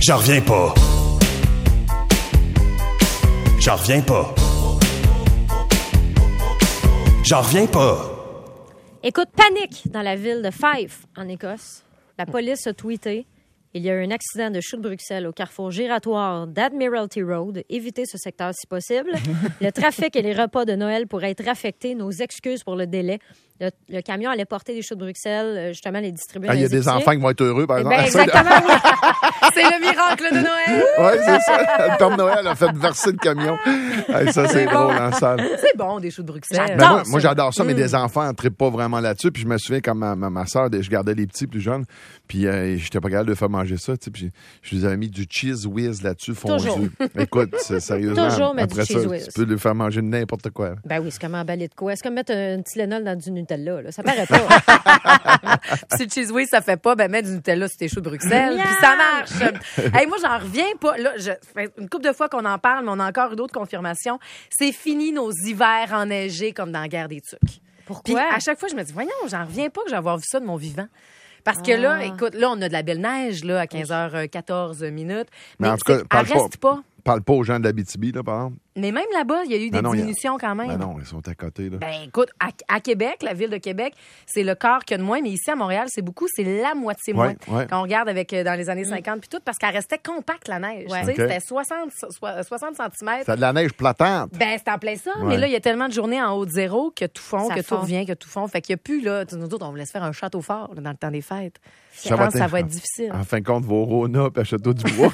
J'en reviens pas. J'en reviens pas. J'en reviens pas. Écoute, panique dans la ville de Fife, en Écosse. La police a tweeté. Il y a eu un accident de chute de Bruxelles au carrefour giratoire d'Admiralty Road. Évitez ce secteur si possible. Le trafic et les repas de Noël pourraient être affectés. Nos excuses pour le délai. Le camion allait porter des choux de Bruxelles, justement, les distribuer. Il y a des enfants qui vont être heureux, par exemple. Exactement, oui. C'est le miracle de Noël. Oui, c'est ça. Le Père Noël a fait verser le camion. Ça, c'est drôle en salle. C'est bon, des choux de Bruxelles. Moi, j'adore ça, mais des enfants ne trippent pas vraiment là-dessus. Puis je me souviens, quand ma soeur, je gardais les petits plus jeunes, puis j'étais pas capable de faire manger ça. Puis je lui avais mis du cheese whiz là-dessus, fondu. Toujours. Écoute, sérieusement, toujours mettre après du cheese ça, whiz. tu peux lui faire manger n'importe quoi. Ben oui, c'est comme emballer de quoi? C'est comme mettre un Tylenol dans du Nutella. Là. Ça paraît pas. Si le cheese whiz, ça fait pas, ben mets du Nutella sur tes choux de Bruxelles, puis ça marche. Hey, moi, j'en reviens pas. Là, fait une couple de fois qu'on en parle, mais on a encore eu d'autres confirmations. C'est fini nos hivers enneigés comme dans la guerre des Tucs. Pourquoi? Puis à chaque fois, je me dis, voyons, j'en reviens pas que j'ai avoir vu ça de mon vivant. Parce que là, écoute, là, on a de la belle neige là, à 15h14 minutes. Mais en tout cas, elle reste pas. Parle pas aux gens de l'Abitibi, là, par exemple. Mais même là-bas, il y a eu des diminutions quand même. Ben non, ils sont à côté, là. Ben écoute, à Québec, la ville de Québec, c'est le quart qu'il y a de moins, mais ici à Montréal, c'est beaucoup, c'est la moitié moins. Ouais. Quand on regarde avec dans les années 50 puis tout, parce qu'elle restait compacte, la neige. Ouais. Tu sais, OK. C'était 60 cm. C'est de la neige platante. Ben, c'est en plein ça. Ouais. Mais là, il y a tellement de journées en haut de zéro que tout fond, Ça que fond. tout revient, que tout fond. Fait qu'il n'y a plus, là, nous autres, on voulait se faire un château fort là, dans le temps des fêtes. Je pense que ça va être difficile. En fin de compte, vos Rona et achète-toi du bois.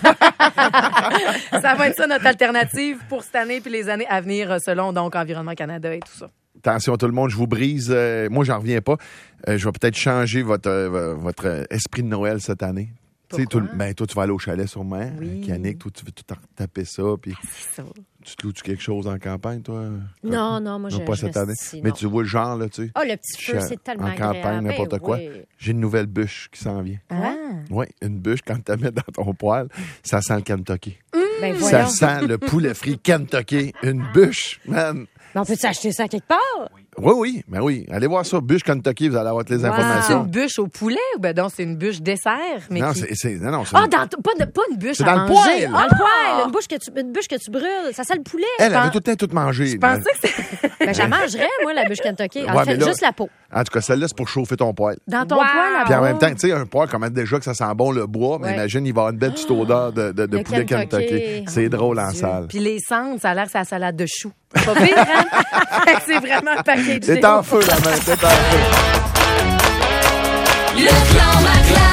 Ça va être ça notre alternative pour cette année puis les années à venir, selon donc Environnement Canada et tout ça. Attention tout le monde, je vous brise. Moi, j'en reviens pas. Je vais peut-être changer votre esprit de Noël cette année. Tu sais, toi, tu vas aller au chalet sûrement. Oui. Yannick, toi, tu veux tout taper ça. Puis C'est ça. tu te loues-tu quelque chose en campagne, toi? Non, moi, Non, je pas je cette reste année. ici, Mais non. tu vois le genre, là, tu sais. Ah, le petit feu, c'est tellement En agréable. campagne, n'importe Ben quoi. oui. J'ai une nouvelle bûche qui s'en vient. Ah. Oui, une bûche, quand tu la mets dans ton poêle, ça sent le Kentucky. Ben Ça voyons. sent le poulet frit Kentucky. Une bûche, man. Mais on peut s'acheter ça quelque part? Oui. Allez voir ça, bûche Kentucky, vous allez avoir toutes les C'est informations. une bûche au poulet ou ben non, c'est une bûche dessert? Mais Non, qui... c'est pas une bûche C'est à dans le manger. poêle. Dans le poêle, une bûche que tu brûles. Ça sent le poulet. Elle avait tout le temps tout mangé. Je pensais que c'est... Ben, j'en mangerais, moi, la bûche Kentucky. En Ouais, fait, mais là- juste la peau. En tout cas, celle-là, c'est pour chauffer ton poêle. Dans ton Wow. poêle à Puis en bois. même temps, tu sais, un poêle, comment déjà que ça sent bon le bois, mais Ouais. imagine, il va avoir une belle petite odeur de Le poulet Kentucky. Kentucky. C'est drôle en salle. Puis les cendres, ça a l'air que c'est la salade de choux. Pas pire, hein? Fait que c'est vraiment packagé. C'est en feu, la main, c'est en feu. Le clan Maclin.